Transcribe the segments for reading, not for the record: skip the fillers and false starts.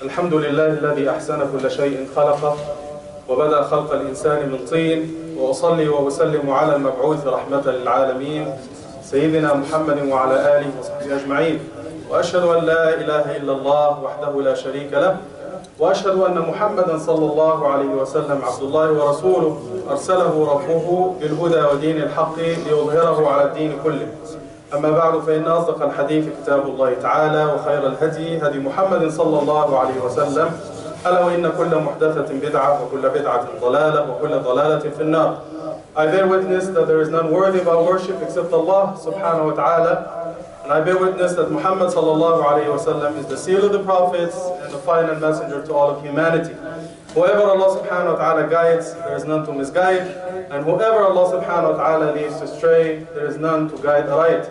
الحمد لله الذي أحسن كل شيء خلقه وبدأ خلق الإنسان من طين، وأصلي وأسلم على المبعوث رحمة للعالمين سيدنا محمد وعلى آله وصحبه أجمعين، وأشهد أن لا إله إلا الله وحده لا شريك له، وأشهد أن محمدا صلى الله عليه وسلم عبد الله ورسوله أرسله ربه بالهدى ودين الحق ليظهره على الدين كله. أما بعد، فإن أصدق الحديث كتاب الله تعالى، وخير الهدي هدي محمد صلى الله عليه وسلم، ألا وإن كل محدثة بدعة وكل بدعة ضلالة وكل ضلالة في النار. I bear witness that there is none worthy of our worship except Allah subhanahu wa ta'ala, and I bear witness that Muhammad sallallahu alayhi wa sallam is the seal of the prophets and the final messenger to all of humanity. Whoever Allah subhanahu wa ta'ala guides, there is none to misguide, and whoever Allah subhanahu wa ta'ala leaves astray, there is none to guide aright.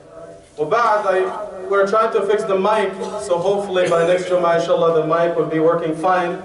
We're trying to fix the mic, so hopefully by next Jummah, inshallah, the mic will be working fine.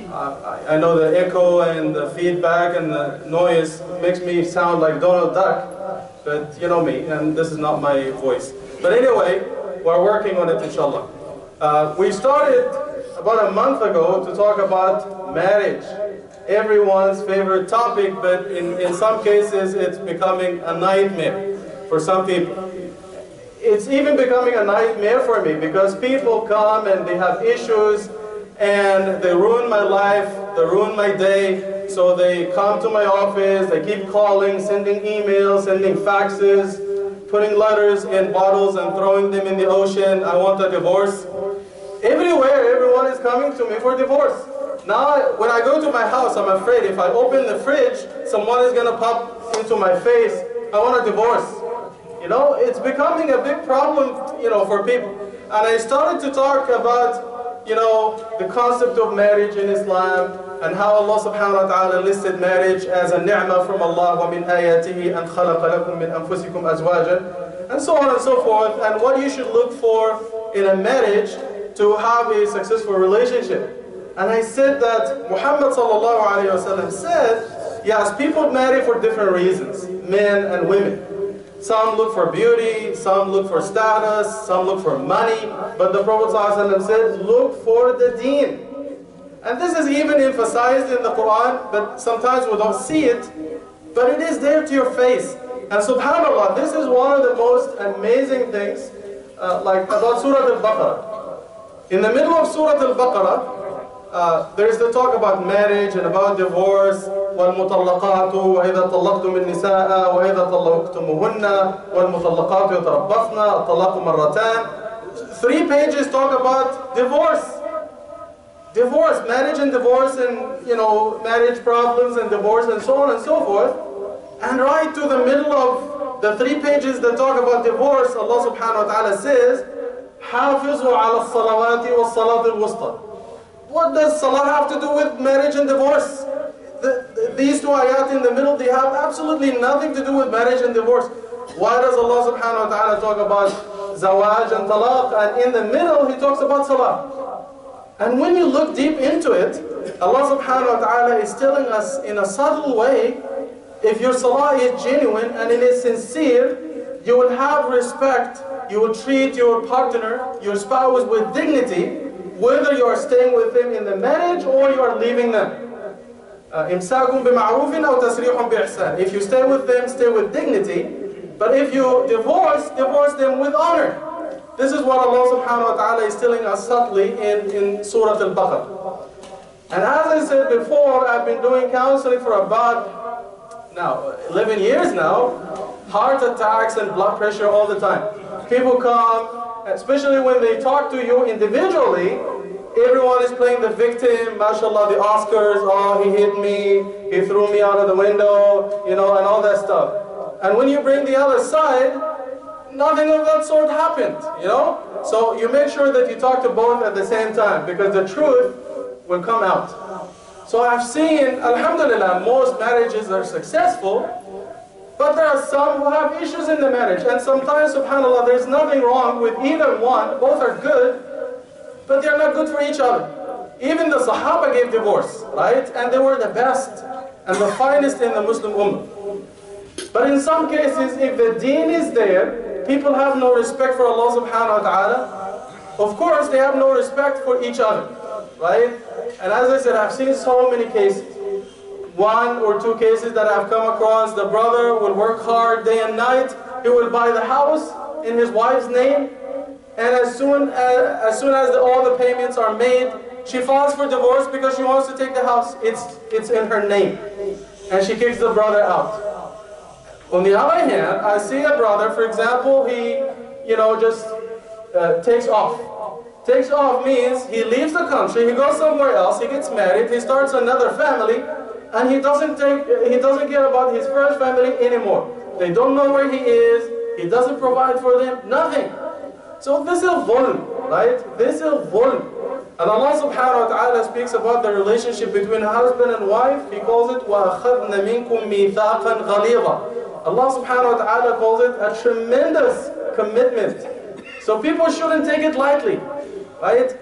I know the echo and the feedback and the noise makes me sound like Donald Duck, but you know me, and this is not my voice. But anyway, we're working on it, inshallah. We started about a month ago to talk about marriage, everyone's favorite topic, but in some cases it's becoming a nightmare for some people. It's even becoming a nightmare for me because people come and they have issues and they ruin my life, they ruin my day. So they come to my office, they keep calling, sending emails, sending faxes, putting letters in bottles and throwing them in the ocean. I want a divorce. Everywhere, everyone is coming to me for divorce. Now, when I go to my house, I'm afraid if I open the fridge, someone is going to pop into my face. I want a divorce. You know, it's becoming a big problem, for people. And I started to talk about, the concept of marriage in Islam and how Allah subhanahu wa ta'ala listed marriage as a ni'mah from Allah, وَمِنْ آيَاتِهِ أَنْ خَلَقَ لَكُم مِّنْ أَنفُسِكُمْ أَزْوَاجًا, and so on and so forth, and what you should look for in a marriage to have a successful relationship. And I said that Muhammad sallallahu alayhi wa sallam said, yes, people marry for different reasons, men and women. Some look for beauty, some look for status, some look for money. But the Prophet ﷺ said, look for the deen. And this is even emphasized in the Quran, but sometimes we don't see it. But it is there to your face. And subhanAllah, this is one of the most amazing things, like about Surah Al-Baqarah. In the middle of Surah Al-Baqarah, there is the talk about marriage and about divorce. والمطلقات وإذا طلقتم النساء وإذا طلقتموهن والمطلقات يتربصن الطلاق مرتان. 3 pages talk about divorce. Divorce, marriage and divorce, and marriage problems and divorce and so on and so forth. And right to the middle of the 3 pages that talk about divorce, Allah subhanahu wa ta'ala says, حافظوا على الصلوات والصلاة الوسطى. What does salah have to do with marriage and divorce? These 2 ayat in the middle, they have absolutely nothing to do with marriage and divorce. Why does Allah subhanahu wa ta'ala talk about zawaj and talaq, and in the middle he talks about salah? And when you look deep into it, Allah subhanahu wa ta'ala is telling us in a subtle way, if your salah is genuine and it is sincere, you will have respect, you will treat your partner, your spouse with dignity, whether you are staying with them in the marriage or you are leaving them. إمساكم بمعروف أو تسريح بإحسان. If you stay with them, stay with dignity. But if you divorce them with honor. This is what Allah subhanahu wa ta'ala is telling us subtly in Surah Al-Baqarah. And as I said before, I've been doing counseling for about 11 years now. Heart attacks and blood pressure all the time. People come, especially when they talk to you individually. Everyone is playing the victim, mashallah, the Oscars, oh, he hit me, he threw me out of the window, and all that stuff. And when you bring the other side, nothing of that sort happened, So you make sure that you talk to both at the same time, because the truth will come out. So I've seen, alhamdulillah, most marriages are successful, but there are some who have issues in the marriage. And sometimes, subhanallah, there's nothing wrong with either one, both are good, but they're not good for each other. Even the Sahaba gave divorce, right? And they were the best and the finest in the Muslim Ummah. But in some cases, if the deen is there, people have no respect for Allah subhanahu wa ta'ala. Of course, they have no respect for each other. right? And as I said, I've seen so many cases. 1 or 2 cases that I've come across. The brother will work hard day and night. He will buy the house in his wife's name, and as soon as all the payments are made, she files for divorce because she wants to take the house. It's in her name, and she kicks the brother out. On the other hand, I see a brother, for example, he just takes off. Takes off means he leaves the country, he goes somewhere else, he gets married, he starts another family, and he doesn't care about his first family anymore. They don't know where he is, he doesn't provide for them, nothing. So this is dhulm, right? This is dhulm. And Allah subhanahu wa ta'ala speaks about the relationship between husband and wife. He calls it وَأَخَذْنَ مِنْكُمْ مِيثَاقًا غَلِيظًا. Allah subhanahu wa ta'ala calls it a tremendous commitment. So people shouldn't take it lightly, right?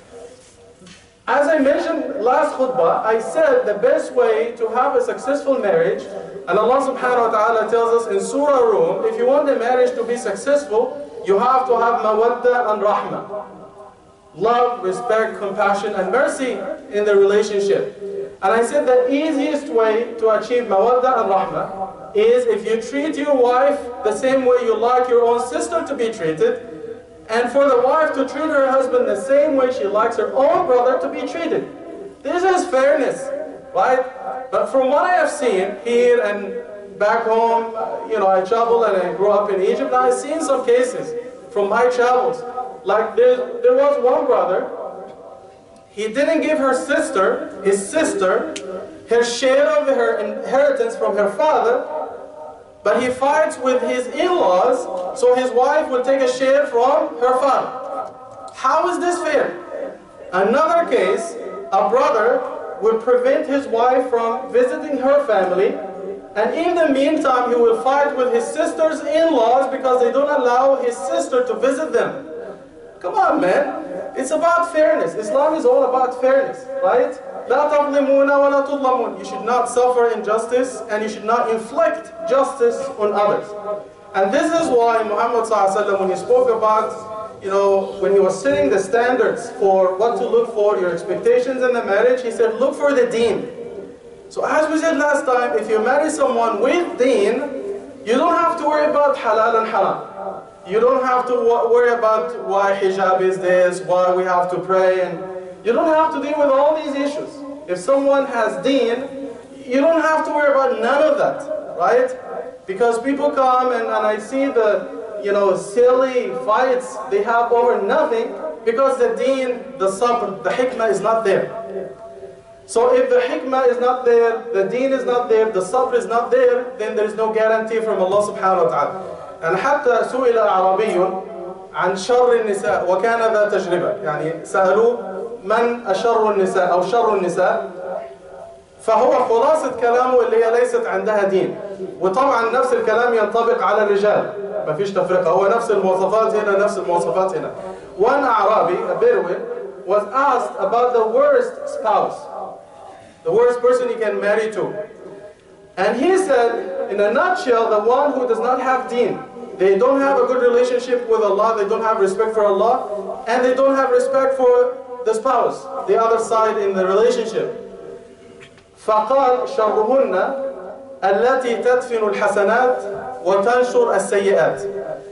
As I mentioned last khutbah, I said the best way to have a successful marriage, and Allah subhanahu wa ta'ala tells us in Surah Rum, if you want the marriage to be successful, you have to have mawadda and rahmah. Love, respect, compassion, and mercy in the relationship. And I said the easiest way to achieve mawadda and rahmah is if you treat your wife the same way you like your own sister to be treated, and for the wife to treat her husband the same way she likes her own brother to be treated. This is fairness, right? But from what I have seen here and back home, I travel and I grew up in Egypt, and I've seen some cases from my travels. Like there was one brother, he didn't give his sister, her share of her inheritance from her father, but he fights with his in-laws, so his wife will take a share from her father. How is this fair? Another case, a brother will prevent his wife from visiting her family, and in the meantime he will fight with his sister's in-laws because they don't allow his sister to visit them. Come on, man. It's about fairness. Islam is all about fairness, right? لا تظلمون ولا تظلمون. You should not suffer injustice, and you should not inflict justice on others. And this is why Muhammad ﷺ, when he spoke about, when he was setting the standards for what to look for, your expectations in the marriage, he said, look for the deen. So as we said last time, if you marry someone with deen, you don't have to worry about halal and haram. You don't have to worry about why hijab is this, why we have to pray, and you don't have to deal with all these issues. If someone has deen, you don't have to worry about none of that, right? Because people come and I see the silly fights they have over nothing because the deen, the sabr, the hikmah is not there. So if the hikmah is not there, the deen is not there, the sabr is not there, then there is no guarantee from Allah subhanahu wa ta'ala. And حتى سئل أعرابي عن شر النساء وكان ذا تجربة، يعني سألوه من أشر النساء أو شر النساء، فهو خلاصة كلامه اللي هي ليست عندها دين. وطبعا نفس الكلام ينطبق على الرجال، ما فيش تفرقة، هو نفس المواصفات هنا نفس المواصفات هنا. One Arabi, a Bedouin, was asked about the worst spouse, the worst person he can marry to. And he said, in a nutshell, the one who does not have deen. They don't have a good relationship with Allah, they don't have respect for Allah, and they don't have respect for the spouse, the other side in the relationship. فقال شرهن التي تدفن الحسنات وتنشر السيئات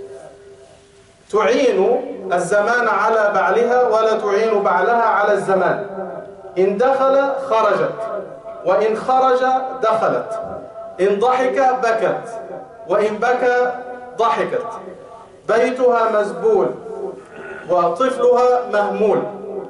تعين الزمان على بعلها ولا تعين بعلها على الزمان إن دخل خرجت وإن خرج دخلت إن ضحك بكت وإن بكى ضحكت بيتها مزبول وطفلها مهمول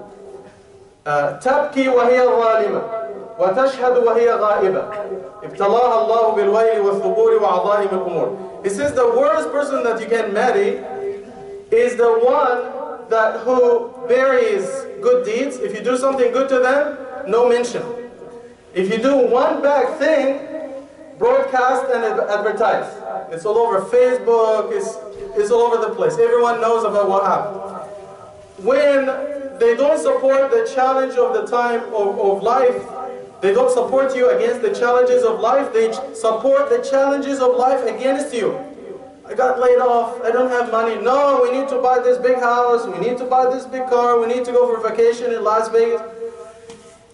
تبكي وهي ظالمة وتشهد وهي غائبة ابتلاها الله بالويل والثبور وعظائم الأمور. He says the worst person that you can marry is the one who buries good deeds. If you do something good to them, no mention. If you do one bad thing, broadcast and advertise. It's all over Facebook, it's all over the place. Everyone knows about what happened. When they don't support the challenge of the time of life, they don't support you against the challenges of life, they support the challenges of life against you. I got laid off, I don't have money. No, we need to buy this big house, we need to buy this big car, we need to go for vacation in Las Vegas.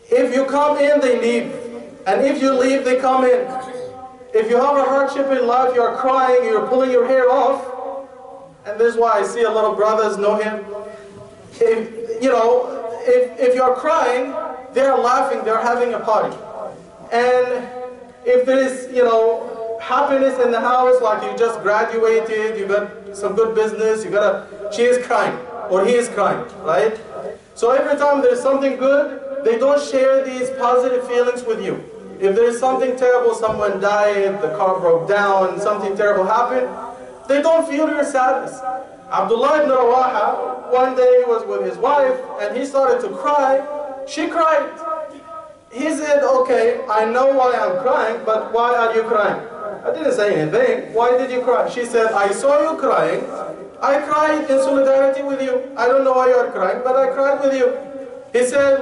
If you come in, they leave. And if you leave, they come in. If you have a hardship in life, you're crying, you're pulling your hair off. And this is why I see a lot of brothers know him. If you're crying, they're laughing, they're having a party. And if there is, happiness in the house, like you just graduated, you got some good business, she is crying, or he is crying, right? So every time there's something good, they don't share these positive feelings with you. If there is something terrible, someone died, the car broke down, something terrible happened, they don't feel your sadness. Abdullah ibn Rawaha, one day he was with his wife, and he started to cry. She cried. He said, okay, I know why I'm crying, but why are you crying? I didn't say anything. Why did you cry? She said, I saw you crying. I cried in solidarity with you. I don't know why you are crying, but I cried with you. He said,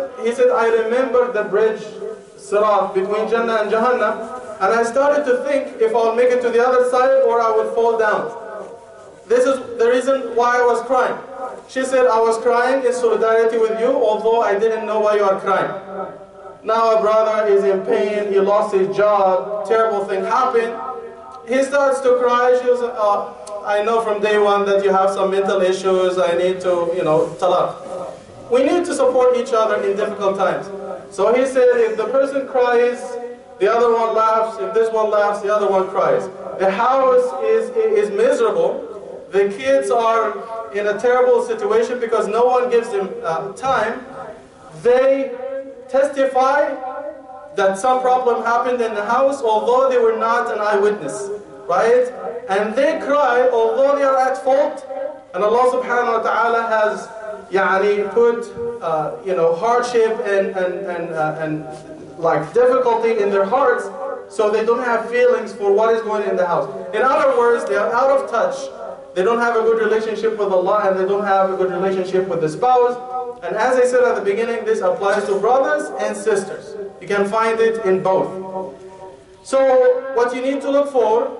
I remember the bridge, Sirat, between Jannah and Jahannam, and I started to think if I'll make it to the other side or I will fall down. This is the reason why I was crying. She said, I was crying in solidarity with you, although I didn't know why you are crying. Now a brother is in pain, he lost his job, terrible thing happened. He starts to cry. She was, I know from day one that you have some mental issues, I need to, talaq. We need to support each other in difficult times. So he said, if the person cries, the other one laughs. If this one laughs, the other one cries. The house is miserable. The kids are in a terrible situation because no one gives them time. They testify that some problem happened in the house, although they were not an eyewitness, right? And they cry, although they are at fault. And Allah subhanahu wa ta'ala has put hardship and like difficulty in their hearts, so they don't have feelings for what is going on in the house. In other words, they are out of touch. They don't have a good relationship with Allah, and they don't have a good relationship with the spouse. And as I said at the beginning, this applies to brothers and sisters. You can find it in both. So what you need to look for,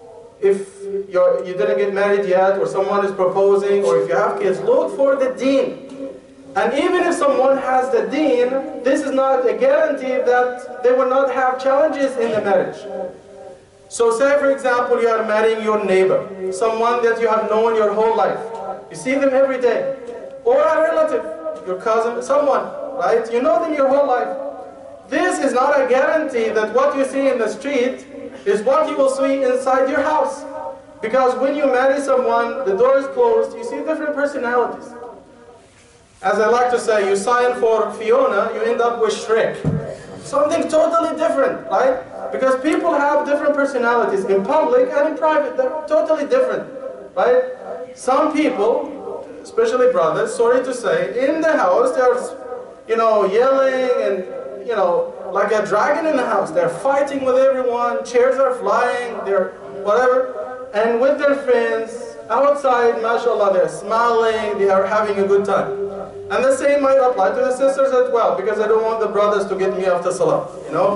if you didn't get married yet, or someone is proposing, or if you have kids, look for the deen. And even if someone has the deen, this is not a guarantee that they will not have challenges in the marriage. So say for example, you are marrying your neighbor, someone that you have known your whole life. You see them every day. Or a relative, your cousin, someone, right? You know them your whole life. This is not a guarantee that what you see in the street is what you will see inside your house. Because when you marry someone, the door is closed, you see different personalities. As I like to say, you sign for Fiona, you end up with Shrek. Something totally different, right? Because people have different personalities in public and in private. They're totally different, right? Some people, especially brothers, sorry to say, in the house, they're, yelling and, like a dragon in the house. They're fighting with everyone, chairs are flying, they're whatever. And with their friends, outside, mashallah, they're smiling, they are having a good time. And the same might apply to the sisters as well, because I don't want the brothers to get me after salah,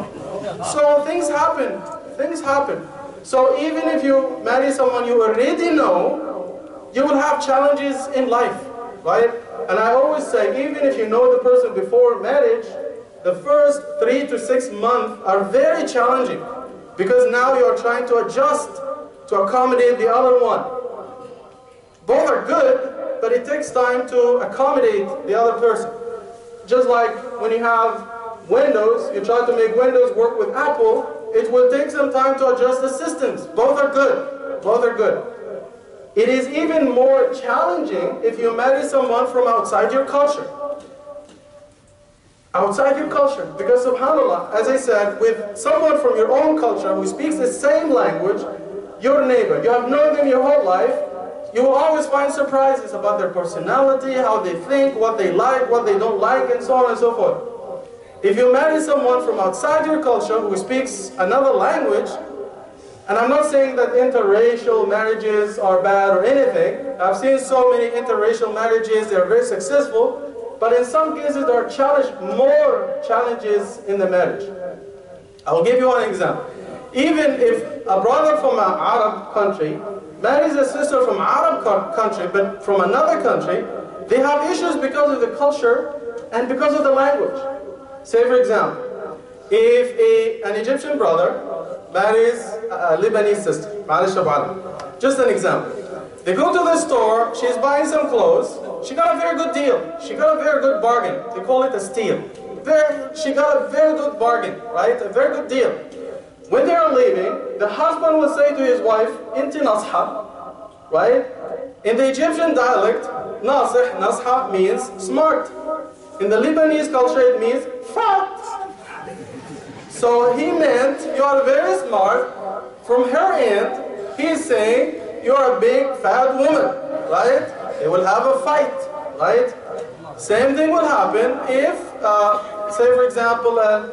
So things happen. So even if you marry someone you already know, you will have challenges in life, right? And I always say, even if you know the person before marriage, the first 3 to 6 months are very challenging, because now you are trying to adjust to accommodate the other one. Both are good, but it takes time to accommodate the other person. Just like when you have Windows, you try to make Windows work with Apple, it will take some time to adjust the systems. Both are good. Both are good. It is even more challenging if you marry someone from outside your culture. Outside your culture. Because subhanAllah, as I said, with someone from your own culture who speaks the same language, your neighbor, you have known them your whole life, you will always find surprises about their personality, how they think, what they like, what they don't like, and so on and so forth. If you marry someone from outside your culture who speaks another language, and I'm not saying that interracial marriages are bad or anything. I've seen so many interracial marriages, they're very successful, but in some cases there are more challenges in the marriage. I'll give you one example. Even if a brother from an Arab country marries a sister from an Arab country, but from another country, they have issues because of the culture and because of the language. Say for example, if an Egyptian brother marries a Lebanese sister, just an example. They go to the store, she's buying some clothes, she got a very good deal, she got a very good bargain. They call it a steal. She got a very good bargain, right? A very good deal. When they are leaving, the husband will say to his wife, Inti nasha, right? In the Egyptian dialect, nasha means smart. In the Lebanese culture, it means fat. So he meant, you are very smart. From her end, he's saying, you're a big fat woman, right? They will have a fight, right? Same thing will happen if, say for example, a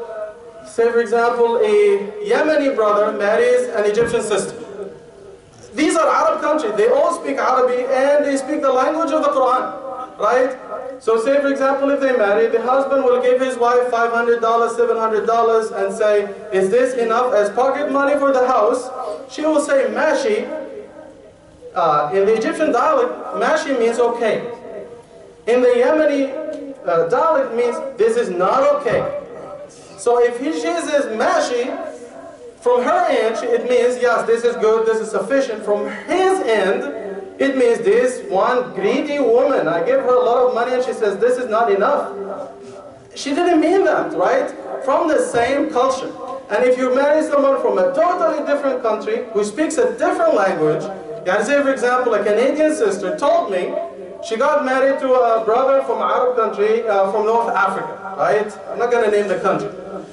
Yemeni brother marries an Egyptian sister. These are Arab countries. They all speak Arabic and they speak the language of the Quran, right? So say for example, if they marry, the husband will give his wife $500, $700 and say, is this enough as pocket money for the house? She will say, mashi. In the Egyptian dialect, mashi means okay. In the Yemeni dialect means this is not okay. So if she says mashi, from her end, it means yes, this is good, this is sufficient. From his end, it means this one greedy woman, I give her a lot of money and she says this is not enough. She didn't mean that, right? From the same culture. And if you marry someone from a totally different country who speaks a different language, say for example, a Canadian sister told me she got married to a brother from an Arab country, from North Africa, right? I'm not going to name the country.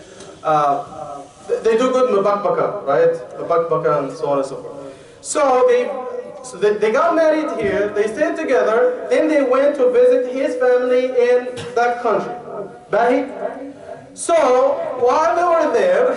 They do good mabakbaka, right? Mabakbaka and so on and so forth. So they got married here, they stayed together, then they went to visit his family in that country. Bahi? So while they were there,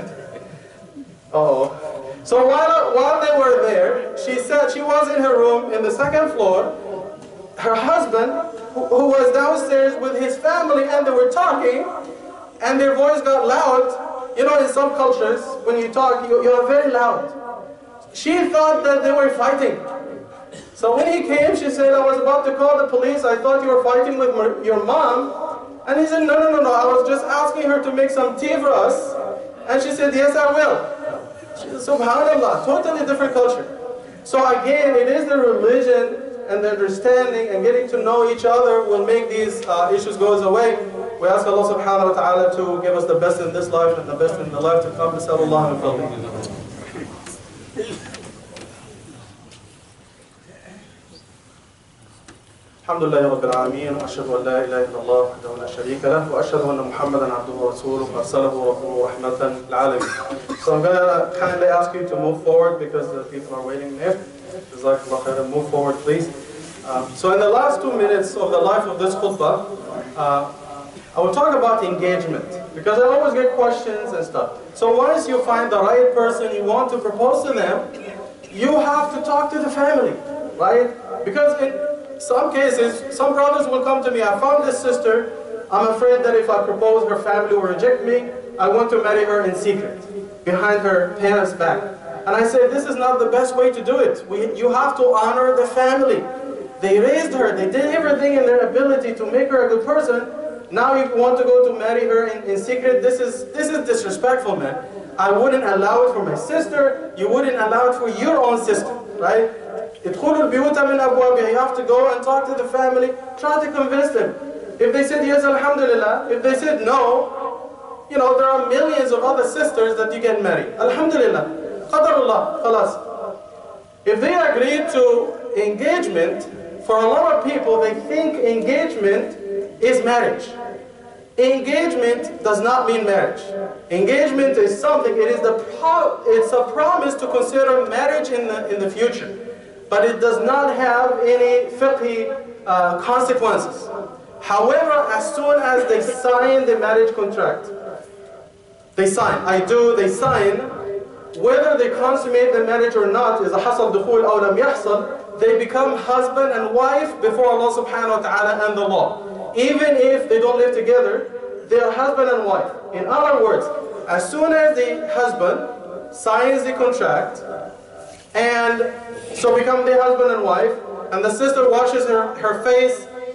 so while they were there, she said she was in her room in the second floor. Her husband, who was downstairs with his family, and they were talking, and their voice got loud. You know, in some cultures, when you talk, you are very loud. She thought that they were fighting. So when he came, she said, I was about to call the police. I thought you were fighting with your mom. And he said, no. I was just asking her to make some tea for us. And she said, yes, I will. Subhanallah, totally different culture. So again, it is the religion and the understanding and getting to know each other will make these issues go away. We ask Allah subhanahu wa ta'ala to give us the best in this life and the best in the life to come. Sallallahu alayhi wa sallam. الحمد لله رب العالمين وأشهد أن لا إله إلا الله وحده لا شريك له وأشهد أن محمدا عبده ورسوله أرسله ربه رحمة للعالمين. So I'm going to kindly ask you to move forward because the people are waiting there. Jazakallah khairan. Move forward, please. So in the last 2 minutes of the life of this khutbah, I will talk about engagement because I always get questions and stuff. So once you find the right person you want to propose to them, you have to talk to the family, right? Because in some cases, some brothers will come to me, I found this sister, I'm afraid that if I propose her family will reject me, I want to marry her in secret, behind her parents' back. And I say, this is not the best way to do it. You have to honor the family. They raised her, they did everything in their ability to make her a good person. Now you want to go to marry her in secret, this is disrespectful, man. I wouldn't allow it for my sister, you wouldn't allow it for your own sister, right? You have to go and talk to the family, try to convince them. If they said yes, alhamdulillah. If they said no, you know, there are millions of other sisters that you can marry. Alhamdulillah. Qadarullah, khalas. If they agree to engagement, for a lot of people, they think engagement is marriage. Engagement does not mean marriage. Engagement is something, it's a promise to consider marriage in the future. But it does not have any fiqhi consequences. However, as soon as they sign the marriage contract, they sign, they sign, whether they consummate the marriage or not, is a hasal dukhul aw lam yahsal, they become husband and wife before Allah subhanahu wa ta'ala and the law. Even if they don't live together, they are husband and wife. In other words, as soon as the husband signs the contract, and so become the husband and wife, and the sister washes her face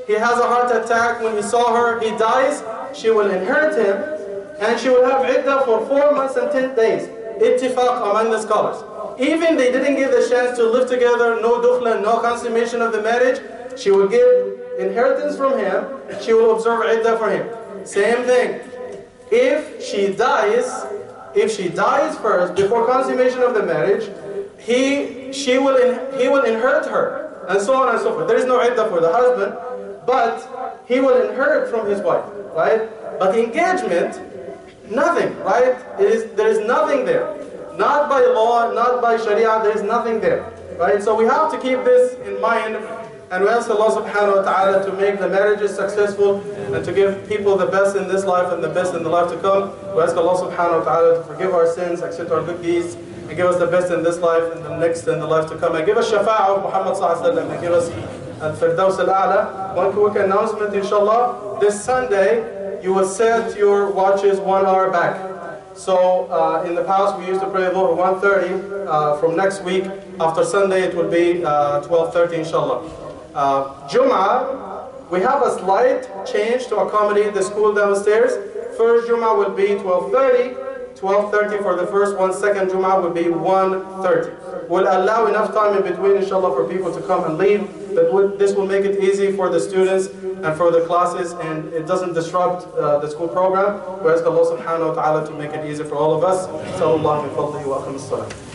he has a heart attack, when he saw her, he dies, she will inherit him, and she will have iddah for 4 months and 10 days. Ittifaq among the scholars. Even they didn't give the chance to live together, no dukhla, no consummation of the marriage, she will give inheritance from him, she will observe iddah for him. Same thing. If she dies first, before consummation of the marriage, he will inherit her, and so on and so forth. There is no iddah for the husband, but he will inherit from his wife, right? But engagement, nothing, right? There is nothing there. Not by law, not by sharia, there is nothing there, right? So we have to keep this in mind, and we ask Allah subhanahu wa ta'ala to make the marriages successful and to give people the best in this life and the best in the life to come. We ask Allah subhanahu wa ta'ala to forgive our sins, accept our good deeds, and give us the best in this life and the next and the life to come. And give us shafa'ah of Muhammad sallallahu alayhi wa sallam, and give us al-firdaus al-a'la. One quick announcement, inshallah. This Sunday, you will set your watches 1 hour back. So in the past we used to pray Dhuhr 1:30. From next week, after Sunday, it will be 12:30 inshallah. Jum'ah, we have a slight change to accommodate the school downstairs. First Jum'ah will be 12:30 for the first one. Second Jum'ah will be 1:30. We'll allow enough time in between inshallah for people to come and leave. This will make it easy for the students and for the classes, and it doesn't disrupt the school program. We ask Allah subhanahu wa ta'ala to make it easy for all of us. Sallallahu alayhi wa sallam.